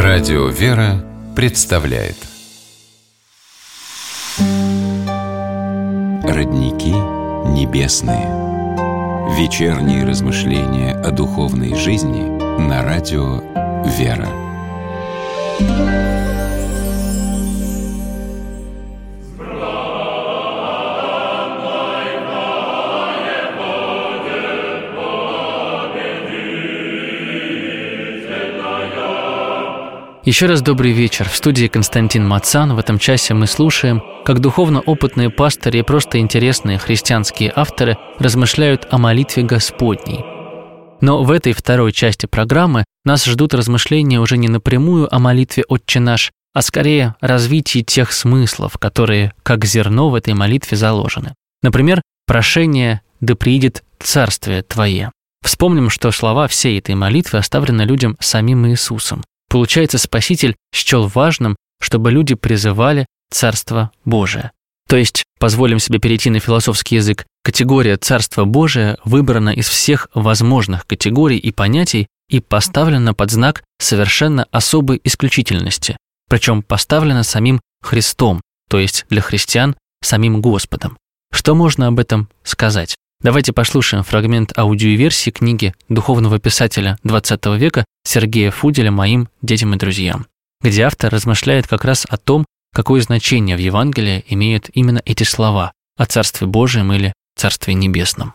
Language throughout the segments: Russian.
Радио «Вера» представляет Родники небесные. Вечерние размышления о духовной жизни на радио «Вера». Еще раз добрый вечер. В студии Константин Мацан. В этом часе мы слушаем, как духовно опытные пастыри и просто интересные христианские авторы размышляют о молитве Господней. Но в этой второй части программы нас ждут размышления уже не напрямую о молитве «Отче наш», а скорее развитии тех смыслов, которые, как зерно, в этой молитве заложены. Например, прошение «Да приидет Царствие Твое». Вспомним, что слова всей этой молитвы оставлены людям самим Иисусом. Получается, Спаситель счел важным, чтобы люди призывали Царство Божие. То есть, позволим себе перейти на философский язык, категория Царство Божие выбрана из всех возможных категорий и понятий и поставлена под знак совершенно особой исключительности, причем поставлена самим Христом, то есть для христиан самим Господом. Что можно об этом сказать? Давайте послушаем фрагмент аудиоверсии книги духовного писателя XX века Сергея Фуделя «Моим детям и друзьям», где автор размышляет как раз о том, какое значение в Евангелии имеют именно эти слова о Царстве Божьем или Царстве Небесном.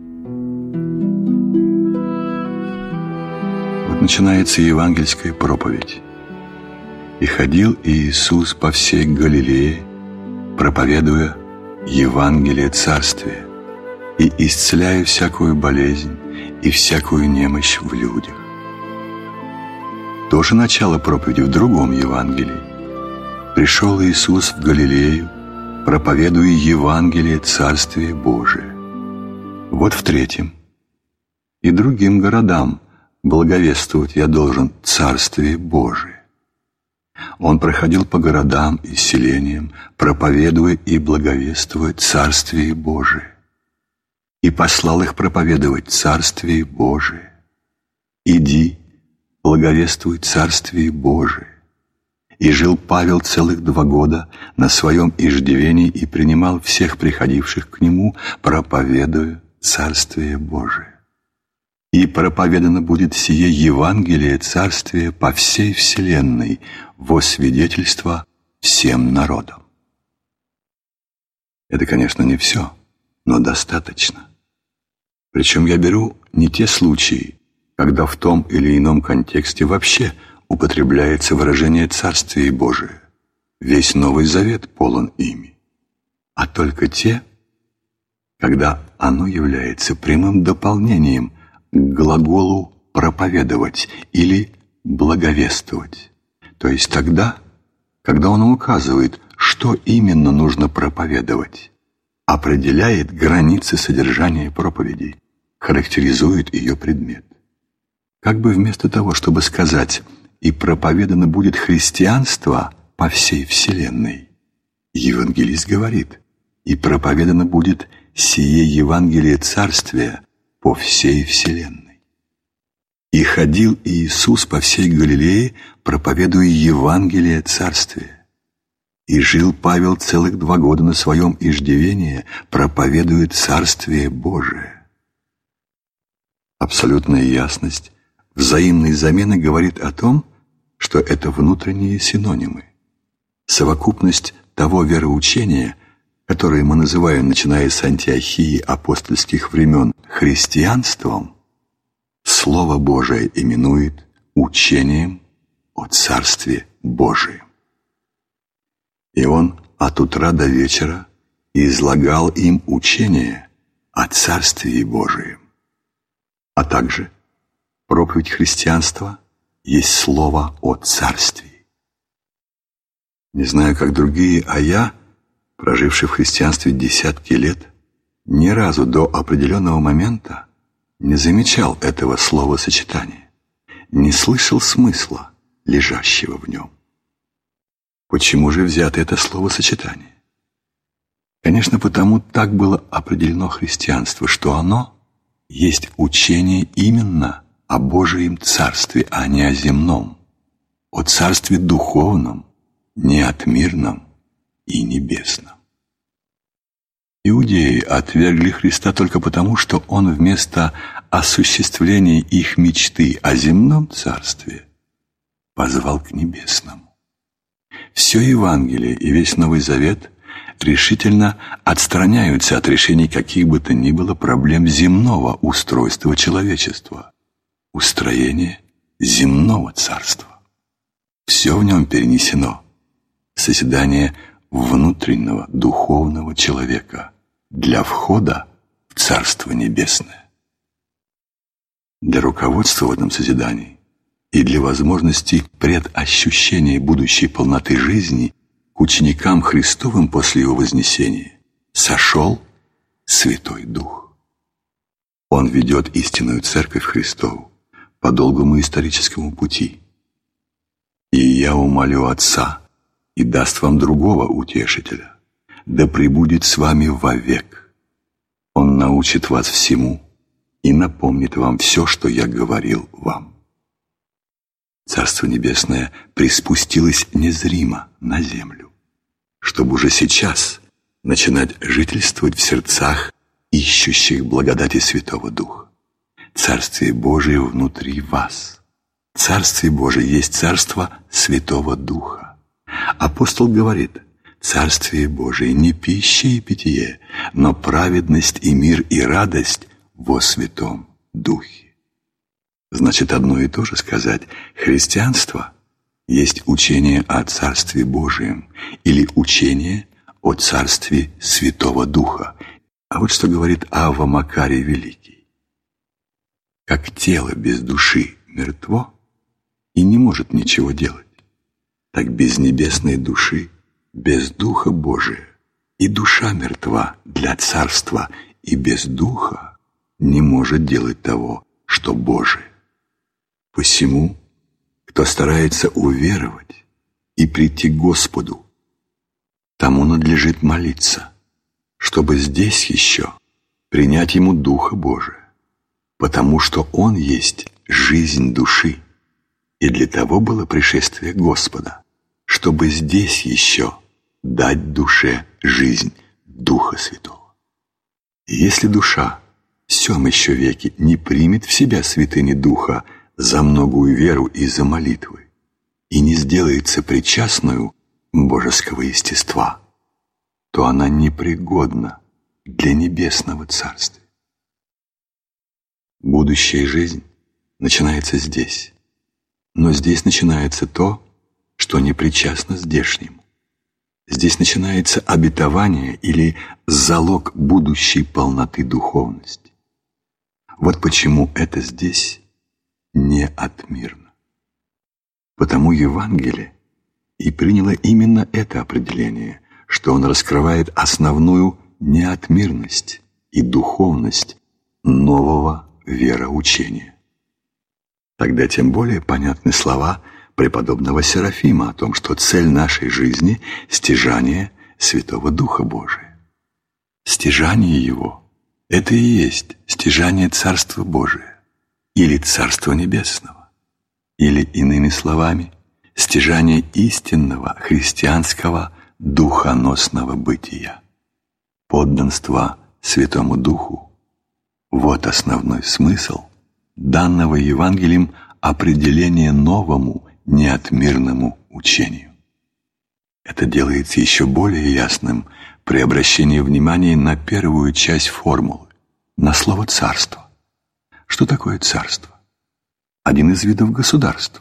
Вот начинается евангельская проповедь. «И ходил Иисус по всей Галилее, проповедуя Евангелие Царствия, и исцеляя всякую болезнь и всякую немощь в людях». То же начало проповеди в другом Евангелии. «Пришел Иисус в Галилею, проповедуя Евангелие Царствия Божия». Вот в третьем. «И другим городам благовествовать я должен Царствие Божие». Он проходил по городам и селениям, проповедуя и благовествуя Царствие Божие. И послал их проповедовать Царствие Божие. «Иди, благовествуй Царствие Божие». И жил Павел целых 2 года на своем иждивении и принимал всех приходивших к нему, проповедуя Царствие Божие. И проповедано будет сие Евангелие Царствия по всей вселенной во свидетельство всем народам. Это, конечно, не все, но достаточно. Причем я беру не те случаи, когда в том или ином контексте вообще употребляется выражение «Царствие Божие». Весь Новый Завет полон ими. А только те, когда оно является прямым дополнением к глаголу «проповедовать» или «благовествовать». То есть тогда, когда он указывает, что именно нужно проповедовать, определяет границы содержания проповеди, характеризует ее предмет. Как бы вместо того, чтобы сказать «и проповедано будет христианство по всей вселенной», евангелист говорит «и проповедано будет сие Евангелие Царствия по всей вселенной». «И ходил Иисус по всей Галилее, проповедуя Евангелие Царствия. И жил Павел целых 2 года на своем иждивении, проповедуя Царствие Божие». Абсолютная ясность взаимной замены говорит о том, что это внутренние синонимы. Совокупность того вероучения, которое мы называем, начиная с Антиохии апостольских времен, христианством, Слово Божие именует учением о Царстве Божием. И он от утра до вечера излагал им учение о Царстве Божием. А также проповедь христианства есть слово о Царстве. Не знаю, как другие, а я, проживший в христианстве десятки лет, ни разу до определенного момента не замечал этого словосочетания, не слышал смысла, лежащего в нем. Почему же взято это словосочетание? Конечно, потому так было определено христианство, что оно есть учение именно о Божьем Царстве, а не о земном. о Царстве Духовном, неотмирном и небесном. Иудеи отвергли Христа только потому, что Он вместо осуществления их мечты о земном царстве позвал к небесному. Все Евангелие и весь Новый Завет решительно отстраняются от решений каких бы то ни было проблем земного устройства человечества, устроения земного царства. Все в нем перенесено в созидание внутреннего духовного человека для входа в Царство Небесное. Для руководства в этом созидании и для возможности предощущения будущей полноты жизни к ученикам Христовым после Его вознесения сошел Святой Дух. Он ведет истинную Церковь Христову по долгому историческому пути. «И я умолю Отца, и даст вам другого утешителя, да пребудет с вами вовек. Он научит вас всему и напомнит вам все, что я говорил вам». Царство Небесное приспустилось незримо на землю, чтобы уже сейчас начинать жительствовать в сердцах ищущих благодати Святого Духа. Царствие Божие внутри вас. Царствие Божие есть Царство Святого Духа. Апостол говорит: «Царствие Божие не пища и питье, но праведность и мир и радость во Святом Духе». Значит, одно и то же сказать: христианство есть учение о Царстве Божием или учение о Царстве Святого Духа. А вот что говорит Авва Макарий Великий: «Как тело без души мертво и не может ничего делать, так без небесной души, без Духа Божия, и душа мертва для царства, и без Духа не может делать того, что Божие. Посему, кто старается уверовать и прийти к Господу, тому надлежит молиться, чтобы здесь еще принять Ему Духа Божия, потому что Он есть жизнь души, и для того было пришествие Господа, чтобы здесь еще дать душе жизнь Духа Святого. И если душа в сем еще веке не примет в себя святыни Духа за многую веру и за молитвы, и не сделается причастную божеского естества, то она непригодна для небесного царствия. Будущая жизнь начинается здесь, но здесь начинается то, что не причастно здешнему. Здесь начинается обетование или залог будущей полноты духовности. Вот почему это здесь неотмирно. Потому Евангелие и приняло именно это определение, что он раскрывает основную неотмирность и духовность нового вероучения. Тогда тем более понятны слова преподобного Серафима о том, что цель нашей жизни – стяжание Святого Духа Божия. Стяжание Его – это и есть стяжание Царства Божия или Царства Небесного, или, иными словами, стяжание истинного христианского духоносного бытия. Подданство Святому Духу – вот основной смысл данного Евангелием определения новому неотмирному учению. Это делается еще более ясным при обращении внимания на первую часть формулы, на слово «царство». Что такое царство? Один из видов государства.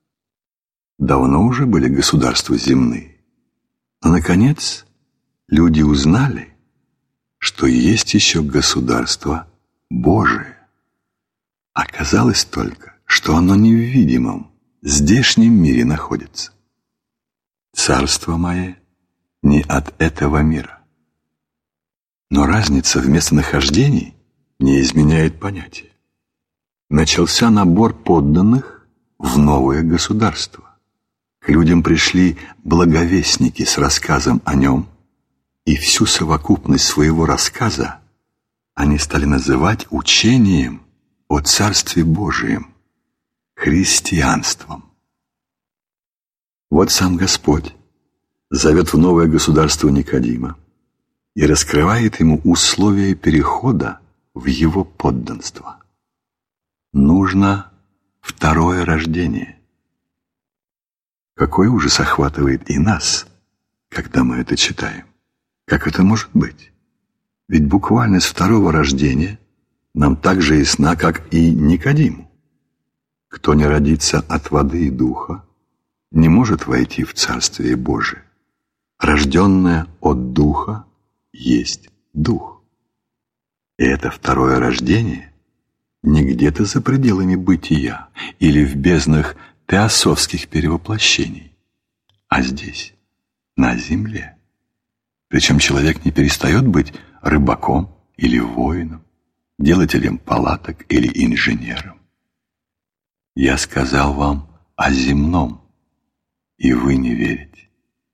Давно уже были государства земные, но, наконец, люди узнали, что есть еще государство Божие. Оказалось только, что оно не в видимом, здешнем мире находится. Царство мое не от этого мира. Но разница в местонахождении не изменяет понятия. Начался набор подданных в новое государство. К людям пришли благовестники с рассказом о нем, и всю совокупность своего рассказа они стали называть учением о Царстве Божием, христианством. Вот сам Господь зовет в новое государство Никодима и раскрывает ему условия перехода в его подданство. Нужно второе рождение. Какой ужас охватывает и нас, когда мы это читаем? Как это может быть? Ведь буквальность второго рождения нам так же ясна, как и Никодиму. Кто не родится от воды и духа, не может войти в Царствие Божие. Рожденное от духа есть дух. И это второе рождение не где-то за пределами бытия или в безднах теософских перевоплощений, а здесь, на земле. Причем человек не перестает быть рыбаком или воином, делателем палаток или инженером. Я сказал вам о земном, и вы не верите.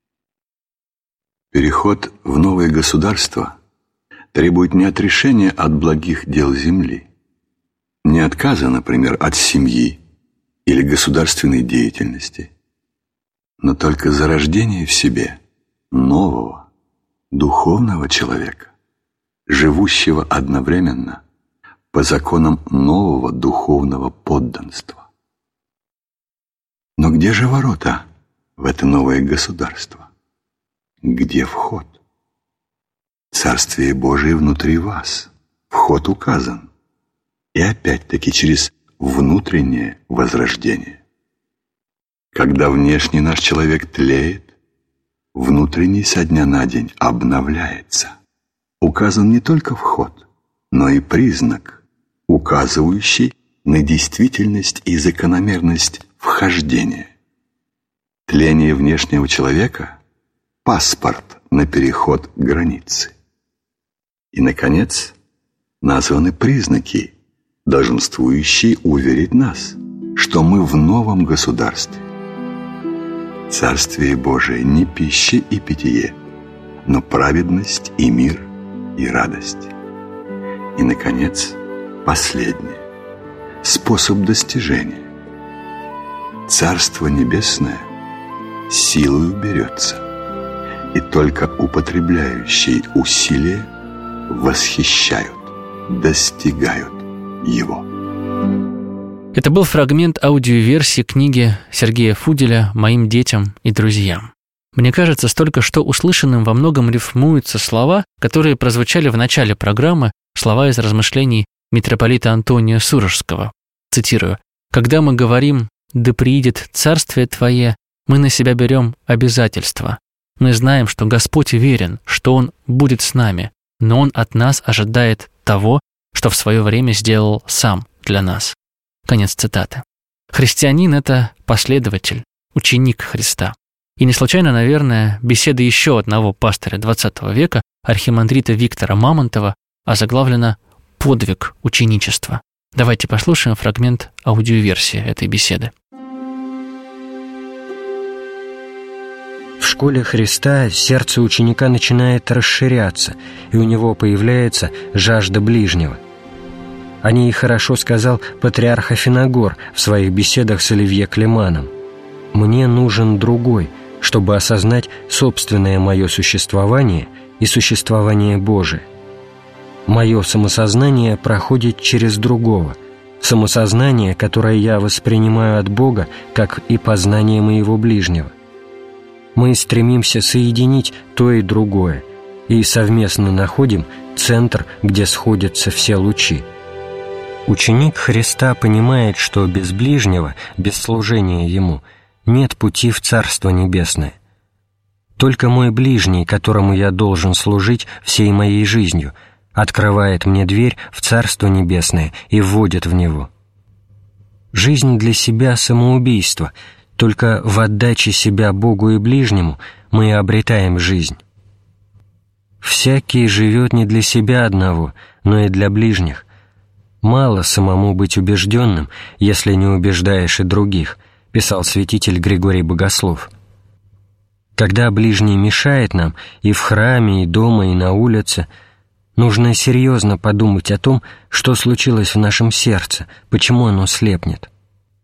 Переход в новое государство требует не отрешения от благих дел земли, не отказа, например, от семьи или государственной деятельности, но только зарождение в себе нового, духовного человека, живущего одновременно по законам нового духовного подданства. Но где же ворота в это новое государство? Где вход? Царствие Божие внутри вас. Вход указан. И опять-таки через внутреннее возрождение. Когда внешний наш человек тлеет, внутренний со дня на день обновляется. Указан не только вход, но и признак, указывающий на действительность и закономерность вхождения. Тление внешнего человека – паспорт на переход границы. И, наконец, названы признаки, долженствующие уверить нас, что мы в новом государстве. Царствие Божие не пища и питье, но праведность и мир и радость. И, наконец, последнее – способ достижения. Царство Небесное силою берется, и только употребляющие усилия восхищают, достигают его. Это был фрагмент аудиоверсии книги Сергея Фуделя «Моим детям и друзьям». Мне кажется, с только что услышанным во многом рифмуются слова, которые прозвучали в начале программы, слова из размышлений митрополита Антония Сурожского. Цитирую: «Когда мы говорим «Да приидет Царствие Твое», мы на себя берем обязательства. Мы знаем, что Господь верен, что Он будет с нами, но Он от нас ожидает того, что в свое время сделал Сам для нас». Конец цитаты. Христианин – это последователь, ученик Христа. И не случайно, наверное, беседа еще одного пастыря XX века, архимандрита Виктора Мамонтова, озаглавлена «Подвиг ученичества». Давайте послушаем фрагмент аудиоверсии этой беседы. В школе Христа сердце ученика начинает расширяться, и у него появляется жажда ближнего. О ней хорошо сказал патриарх Афиногор в своих беседах с Оливье Клеманом. «Мне нужен другой, чтобы осознать собственное мое существование и существование Божие. Мое самосознание проходит через другого, самосознание, которое я воспринимаю от Бога, как и познание моего ближнего. Мы стремимся соединить то и другое, и совместно находим центр, где сходятся все лучи. Ученик Христа понимает, что без ближнего, без служения Ему, нет пути в Царство Небесное. Только мой ближний, которому я должен служить всей моей жизнью, открывает мне дверь в Царство Небесное и вводит в него. Жизнь для себя — самоубийство, только в отдаче себя Богу и ближнему мы обретаем жизнь. Всякий живет не для себя одного, но и для ближних. Мало самому быть убежденным, если не убеждаешь и других, писал святитель Григорий Богослов. Когда ближний мешает нам и в храме, и дома, и на улице, нужно серьезно подумать о том, что случилось в нашем сердце, почему оно слепнет.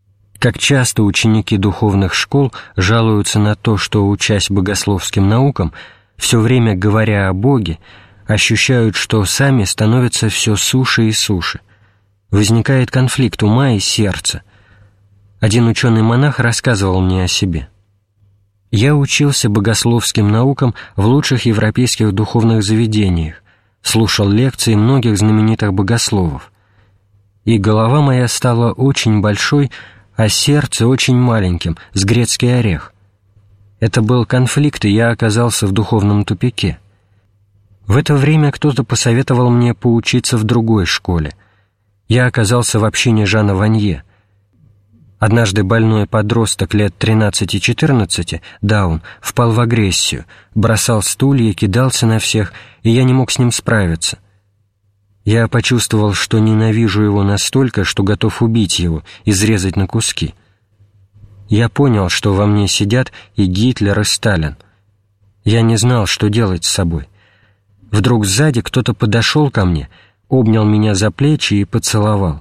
Как часто ученики духовных школ жалуются на то, что, учась богословским наукам, все время говоря о Боге, ощущают, что сами становятся все суше и суше. Возникает конфликт ума и сердца. Один ученый-монах рассказывал мне о себе. «Я учился богословским наукам в лучших европейских духовных заведениях, слушал лекции многих знаменитых богословов. И голова моя стала очень большой, а сердце очень маленьким, с грецкий орех. Это был конфликт, и я оказался в духовном тупике. В это время кто-то посоветовал мне поучиться в другой школе. Я оказался в общине Жана Ванье. Однажды больной подросток лет 13-14, Даун, впал в агрессию, бросал стулья, кидался на всех, и я не мог с ним справиться. Я почувствовал, что ненавижу его настолько, что готов убить его, изрезать на куски. Я понял, что во мне сидят и Гитлер, и Сталин. Я не знал, что делать с собой. Вдруг сзади кто-то подошел ко мне, обнял меня за плечи и поцеловал.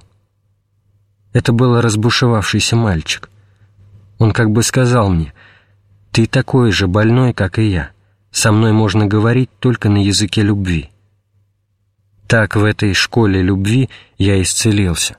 Это был разбушевавшийся мальчик. Он как бы сказал мне: «Ты такой же больной, как и я. Со мной можно говорить только на языке любви». Так в этой школе любви я исцелился.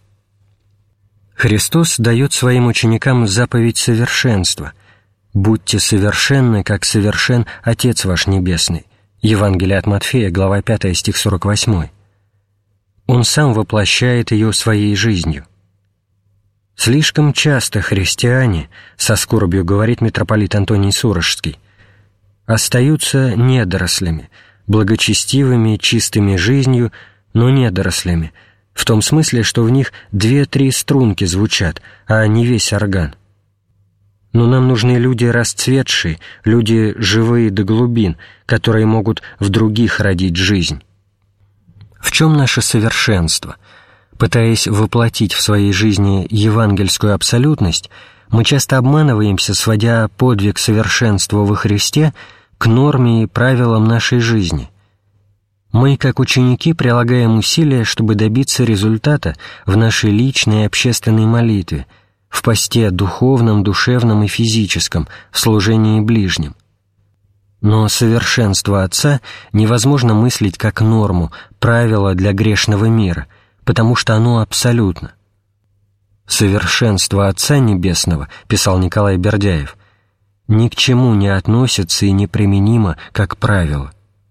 Христос дает своим ученикам заповедь совершенства: «Будьте совершенны, как совершен Отец ваш Небесный». Евангелие от Матфея, глава 5, стих 48. Он сам воплощает ее своей жизнью. Слишком часто христиане, со скорбью говорит митрополит Антоний Сурожский, остаются недорослями, благочестивыми, чистыми жизнью, но недорослями, в том смысле, что в них 2-3 струнки звучат, а не весь орган. Но нам нужны люди расцветшие, люди живые до глубин, которые могут в других родить жизнь. В чем наше совершенство? Пытаясь воплотить в своей жизни евангельскую абсолютность, мы часто обманываемся, сводя подвиг совершенства во Христе к норме и правилам нашей жизни. Мы, как ученики, прилагаем усилия, чтобы добиться результата в нашей личной и общественной молитве, в посте духовном, душевном и физическом, в служении ближним. Но совершенство Отца невозможно мыслить как норму, правило для грешного мира, потому что оно абсолютно. «Совершенство Отца Небесного, — писал Николай Бердяев, — ни к чему не относится и неприменимо как правило.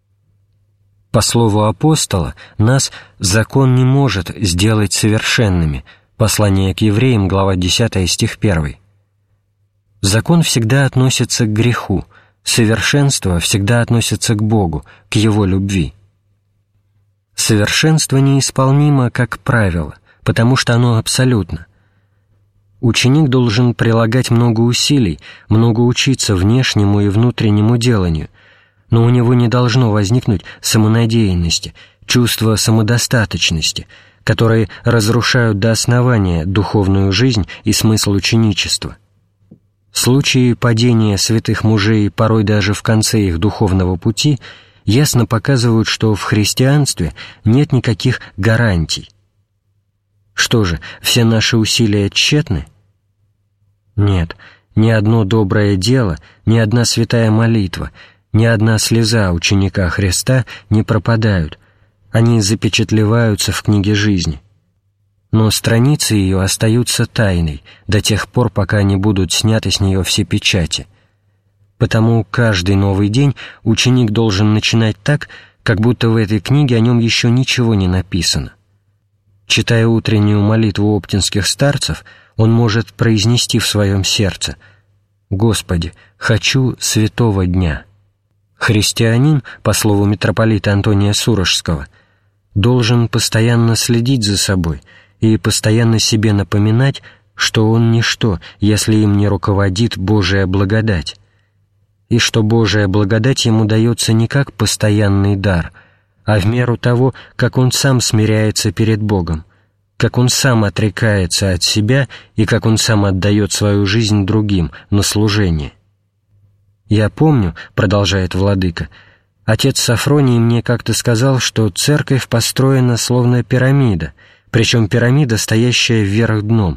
По слову апостола, нас закон не может сделать совершенными». Послание к евреям, глава 10, стих 1. Закон всегда относится к греху, совершенство всегда относится к Богу, к Его любви. Совершенство неисполнимо как правило, потому что оно абсолютно. Ученик должен прилагать много усилий, много учиться внешнему и внутреннему деланию, но у него не должно возникнуть самонадеянности, чувства самодостаточности, которые разрушают до основания духовную жизнь и смысл ученичества. Случаи падения святых мужей порой даже в конце их духовного пути ясно показывают, что в христианстве нет никаких гарантий. Что же, все наши усилия тщетны? Нет, ни одно доброе дело, ни одна святая молитва, ни одна слеза ученика Христа не пропадают, они запечатлеваются в книге жизни. Но страницы ее остаются тайной до тех пор, пока не будут сняты с нее все печати. Потому каждый новый день ученик должен начинать так, как будто в этой книге о нем еще ничего не написано. Читая утреннюю молитву оптинских старцев, он может произнести в своем сердце: «Господи, хочу святого дня». Христианин, по слову митрополита Антония Сурожского, должен постоянно следить за собой и постоянно себе напоминать, что он ничто, если им не руководит Божия благодать, и что Божия благодать ему дается не как постоянный дар, а в меру того, как он сам смиряется перед Богом, как он сам отрекается от себя и как он сам отдает свою жизнь другим на служение. «Я помню, — продолжает владыка, — отец Сафроний мне как-то сказал, что церковь построена словно пирамида, причем пирамида, стоящая вверх дном,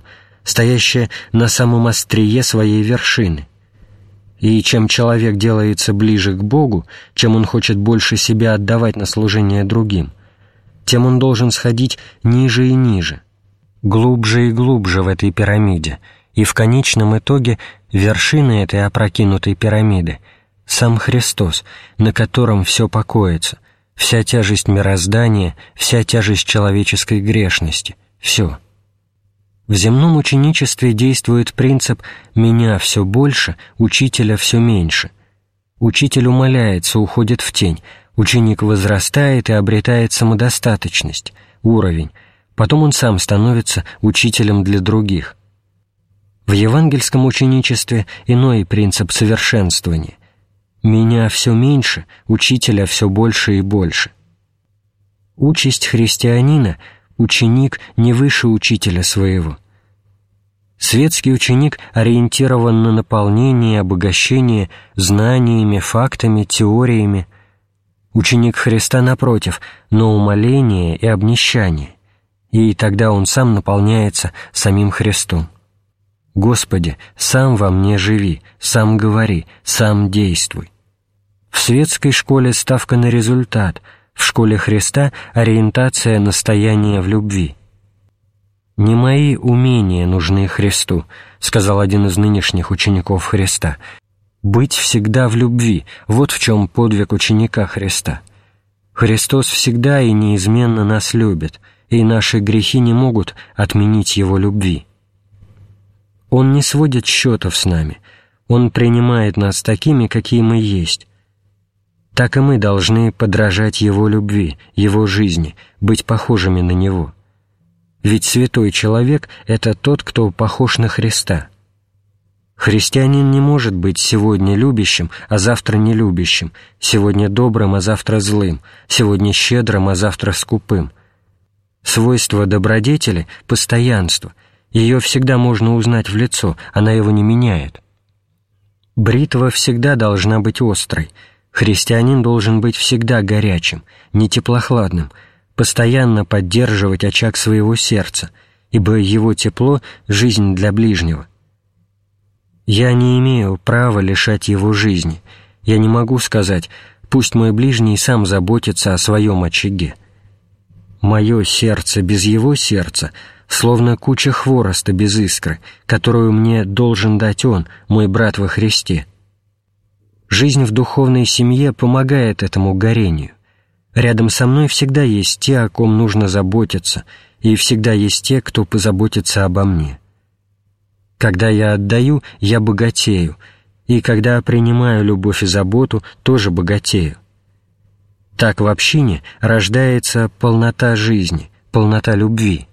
стоящее на самом острие своей вершины. И чем человек делается ближе к Богу, чем он хочет больше себя отдавать на служение другим, тем он должен сходить ниже и ниже, глубже и глубже в этой пирамиде, и в конечном итоге вершина этой опрокинутой пирамиды — сам Христос, на котором все покоится, вся тяжесть мироздания, вся тяжесть человеческой грешности, все. В земном ученичестве действует принцип «меня все больше, учителя все меньше». Учитель умаляется, уходит в тень, ученик возрастает и обретает самодостаточность, уровень, потом он сам становится учителем для других. В евангельском ученичестве иной принцип совершенствования. «Меня все меньше, учителя все больше и больше». Участь христианина — ученик не выше учителя своего. Светский ученик ориентирован на наполнение и обогащение знаниями, фактами, теориями. Ученик Христа, напротив, на умаление и обнищание, и тогда он сам наполняется самим Христом. «Господи, сам во мне живи, сам говори, сам действуй». В светской школе ставка на результат, в школе Христа ориентация на стояние в любви. «Не мои умения нужны Христу», — сказал один из нынешних учеников Христа. «Быть всегда в любви — вот в чем подвиг ученика Христа. Христос всегда и неизменно нас любит, и наши грехи не могут отменить Его любви. Он не сводит счетов с нами, Он принимает нас такими, какие мы есть. Так и мы должны подражать Его любви, Его жизни, быть похожими на Него. Ведь святой человек — это тот, кто похож на Христа. Христианин не может быть сегодня любящим, а завтра нелюбящим, сегодня добрым, а завтра злым, сегодня щедрым, а завтра скупым. Свойство добродетели — постоянство. Ее всегда можно узнать в лицо, она его не меняет. Бритва всегда должна быть острой. Христианин должен быть всегда горячим, не теплохладным, постоянно поддерживать очаг своего сердца, ибо его тепло — жизнь для ближнего. Я не имею права лишать его жизни. Я не могу сказать: пусть мой ближний сам заботится о своем очаге. Мое сердце без его сердца словно куча хвороста без искры, которую мне должен дать он, мой брат во Христе. Жизнь в духовной семье помогает этому горению. Рядом со мной всегда есть те, о ком нужно заботиться, и всегда есть те, кто позаботится обо мне. Когда я отдаю, я богатею, и когда принимаю любовь и заботу, тоже богатею. Так в общине рождается полнота жизни, полнота любви.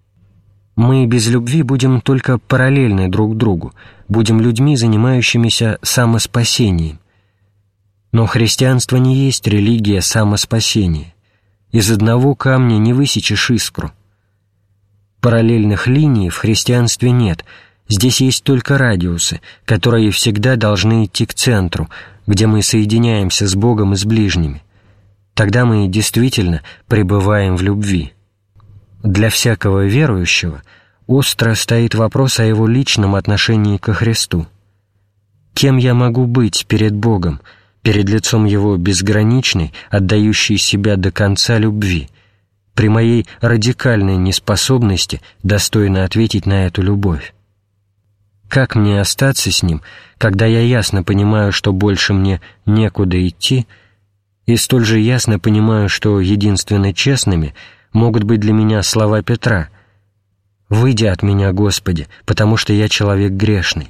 Мы без любви будем только параллельны друг другу, будем людьми, занимающимися самоспасением. Но христианство не есть религия самоспасения. Из одного камня не высечешь искру. Параллельных линий в христианстве нет, здесь есть только радиусы, которые всегда должны идти к центру, где мы соединяемся с Богом и с ближними. Тогда мы действительно пребываем в любви. Для всякого верующего остро стоит вопрос о его личном отношении ко Христу. Кем я могу быть перед Богом, перед лицом Его безграничной, отдающей себя до конца любви, при моей радикальной неспособности достойно ответить на эту любовь? Как мне остаться с Ним, когда я ясно понимаю, что больше мне некуда идти, и столь же ясно понимаю, что единственно честными могут быть для меня слова Петра: «Выйди от меня, Господи, потому что я человек грешный».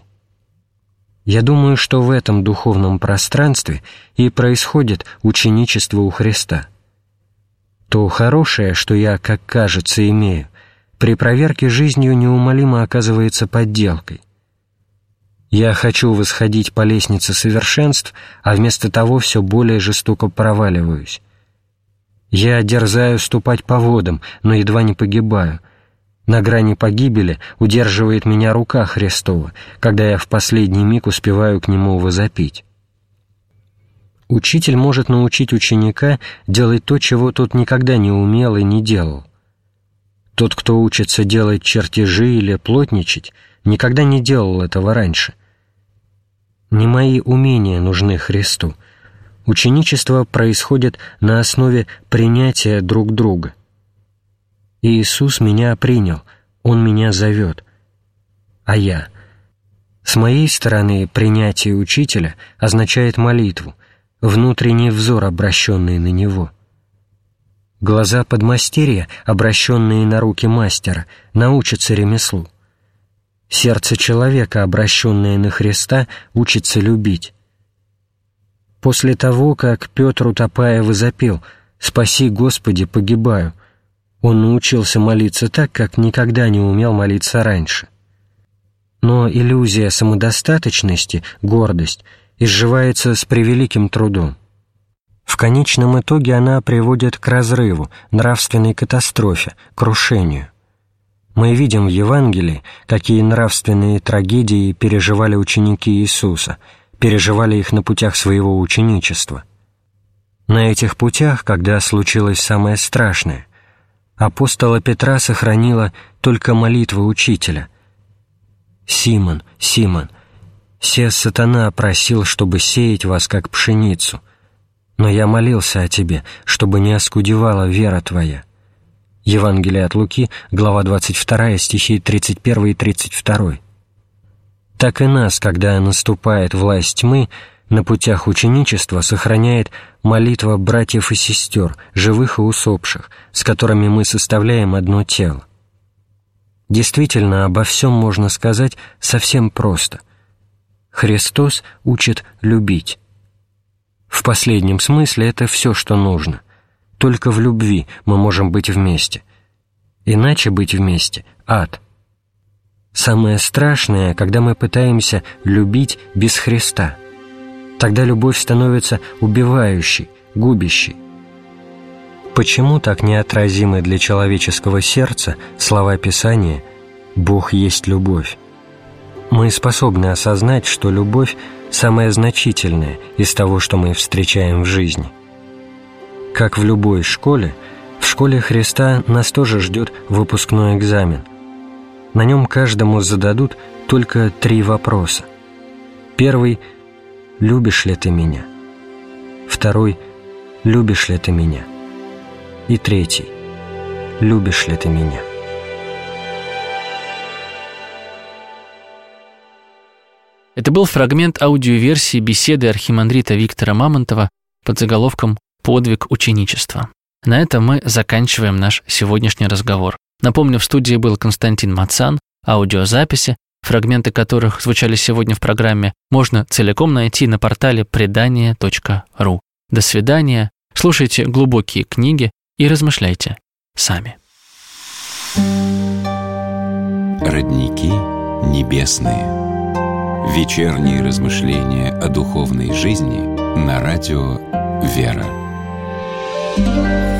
Я думаю, что в этом духовном пространстве и происходит ученичество у Христа. То хорошее, что я, как кажется, имею, при проверке жизнью неумолимо оказывается подделкой. Я хочу восходить по лестнице совершенств, а вместо того все более жестоко проваливаюсь. Я дерзаю ступать по водам, но едва не погибаю. На грани погибели удерживает меня рука Христова, когда я в последний миг успеваю к Нему возопить. Учитель может научить ученика делать то, чего тот никогда не умел и не делал. Тот, кто учится делать чертежи или плотничать, никогда не делал этого раньше. Не мои умения нужны Христу. Ученичество происходит на основе принятия друг друга. Иисус меня принял, Он меня зовет. А я? С моей стороны, принятие учителя означает молитву, внутренний взор, обращенный на Него. Глаза подмастерья, обращенные на руки мастера, научатся ремеслу. Сердце человека, обращенное на Христа, учится любить. После того, как Петр, утопая, возопил «Спаси, Господи, погибаю», он научился молиться так, как никогда не умел молиться раньше. Но иллюзия самодостаточности, гордость, изживается с превеликим трудом. В конечном итоге она приводит к разрыву, нравственной катастрофе, крушению. Мы видим в Евангелии, какие нравственные трагедии переживали ученики Иисуса, переживали их на путях своего ученичества. На этих путях, когда случилось самое страшное, апостола Петра сохранила только молитва учителя. «Симон, Симон, се сатана просил, чтобы сеять вас, как пшеницу, но я молился о тебе, чтобы не оскудевала вера твоя». Евангелие от Луки, глава 22, стихи 31 и 32. Так и нас, когда наступает власть тьмы, на путях ученичества сохраняет молитва братьев и сестер, живых и усопших, с которыми мы составляем одно тело. Действительно, обо всем можно сказать совсем просто. Христос учит любить. В последнем смысле это все, что нужно. Только в любви мы можем быть вместе. Иначе быть вместе — ад. Самое страшное, когда мы пытаемся любить без Христа. Тогда любовь становится убивающей, губящей. Почему так неотразимы для человеческого сердца слова Писания «Бог есть любовь»? Мы способны осознать, что любовь – самое значительное из того, что мы встречаем в жизни. Как в любой школе, в школе Христа нас тоже ждет выпускной экзамен. На нем каждому зададут только 3 вопроса. Первый – «Любишь ли ты меня?». Второй – «Любишь ли ты меня?». И третий – «Любишь ли ты меня?». Это был фрагмент аудиоверсии беседы архимандрита Виктора Мамонтова под заголовком «Подвиг ученичества». На этом мы заканчиваем наш сегодняшний разговор. Напомню, в студии был Константин Мацан. Аудиозаписи, фрагменты которых звучали сегодня в программе, можно целиком найти на портале предания.ру. До свидания, слушайте глубокие книги и размышляйте сами. Родники небесные. Вечерние размышления о духовной жизни на радио «Вера».